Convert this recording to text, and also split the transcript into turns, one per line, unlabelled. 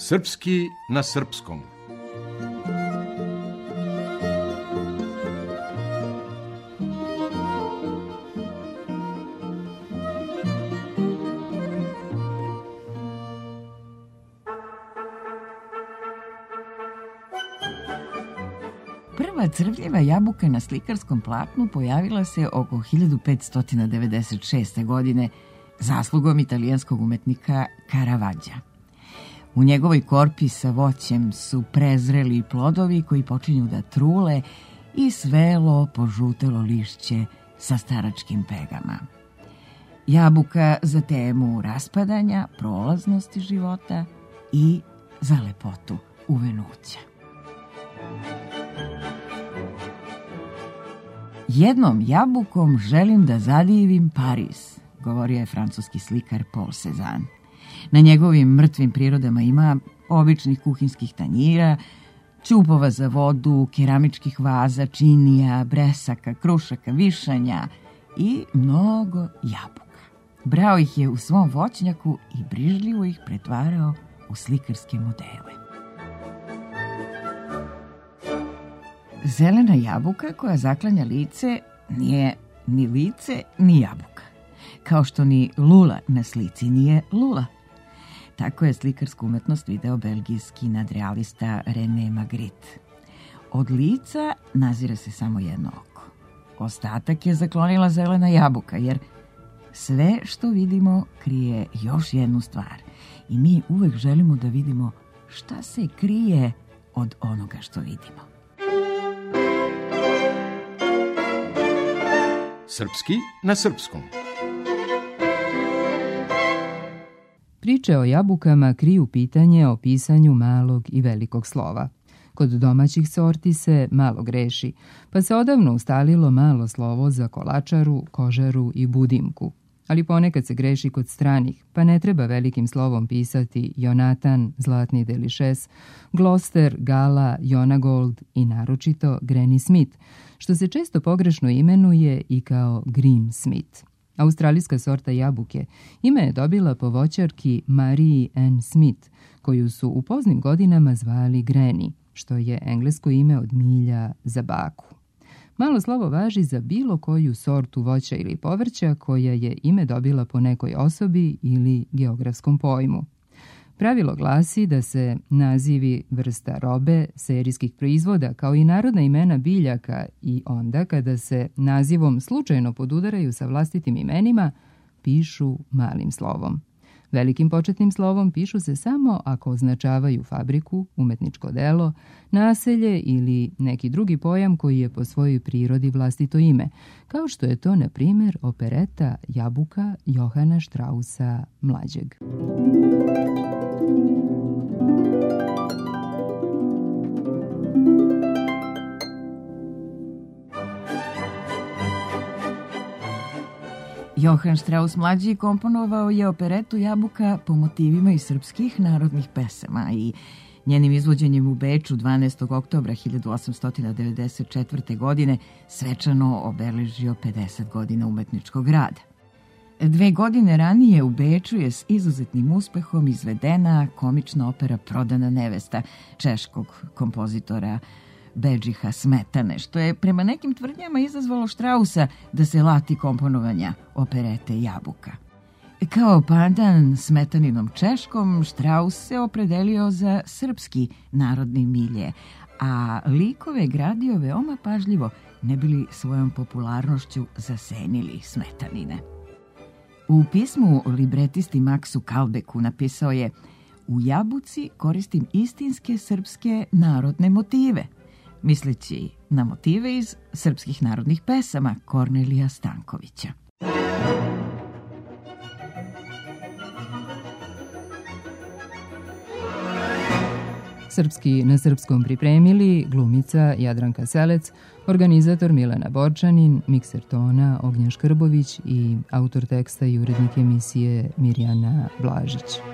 Srpski na srpskom.
Prva crvljiva jabuka na slikarskom platnu pojavila se oko 1596. godine zaslugom italijanskog umetnika Caravaggia. U njegovoj korpi sa voćem su prezreli plodovi koji počinju da trule i svelo požutelo lišće sa staračkim pegama. Jabuka za temu raspadanja, prolaznosti života i za lepotu uvenuća. Jednom jabukom želim da zadivim Pariz, govorio je francuski slikar Paul Cézanne. Na njegovim mrtvim prirodama ima običnih kuhinskih tanjira, ćupova za vodu, keramičkih vaza, činija, bresaka, krušaka, višanja i mnogo jabuka. Brao ih je u svom voćnjaku i brižljivo ih pretvarao u slikarske modele. Zelena jabuka koja zaklanja lice nije ni lice ni jabuka, kao što ni lula na slici nije lula. Tako je slikarsku umetnost video belgijski nadrealista René Magritte. Od lica nazire se samo jedno oko. Ostatak je zaklonila zelena jabuka, jer sve što vidimo krije još jednu stvar. I mi uvek želimo da vidimo šta se krije od onoga što vidimo.
Srpski na srpskom.
Priče o jabukama kriju pitanje o pisanju malog i velikog slova. Kod domaćih sorti se malo greši, pa se odavno ustalilo malo slovo za kolačaru, kožaru i budimku. Ali ponekad se greši kod stranih, pa ne treba velikim slovom pisati Jonatan, Zlatni Delišes, Gloster, Gala, Jonagold i naročito Granny Smith, što se često pogrešno imenuje i kao Green Smith. Australijska sorta jabuke ime je dobila po voćarki Marie Ann Smith, koju su u poznim godinama zvali Granny, što je englesko ime od milja za baku. Malo slovo važi za bilo koju sortu voća ili povrća koja je ime dobila po nekoj osobi ili geografskom pojmu. Pravilo glasi da se nazivi vrsta robe, serijskih proizvoda, kao i narodna imena biljaka i onda kada se nazivom slučajno podudaraju sa vlastitim imenima, pišu malim slovom. Velikim početnim slovom pišu se samo ako označavaju fabriku, umetničko delo, naselje ili neki drugi pojam koji je po svojoj prirodi vlastito ime, kao što je to, na primjer, opereta Jabuka Johana Straussa mlađeg.
Johann Strauss mlađi komponovao je operetu Jabuka po motivima iz srpskih narodnih pesama i njenim izvođenjem u Beču 12. oktobra 1894. godine svečano obeležio 50 godina umetničkog rada. 2 godine ranije u Beču je s izuzetnim uspehom izvedena komična opera Prodana nevesta češkog kompozitora Bedžiha Smetane, što je prema nekim tvrdnjama izazvalo Straussa da se lati komponovanja operete Jabuka. Kao pandan Smetaninom češkom, Strauss se opredelio za srpski narodni milje, a likove gradio veoma pažljivo, ne bili svojom popularnošću zasenili Smetanine. U pismu libretisti Maksu Kalbeku napisao je: "U Jabuci koristim istinske srpske narodne motive", misleći na motive iz srpskih narodnih pesama Kornelija Stankovića.
Srpski na srpskom pripremili glumica Jadranka Selec, organizator Milena Borčanin, mikser tona Ognjen Škrbović i autor teksta i urednik emisije Mirjana Blažić.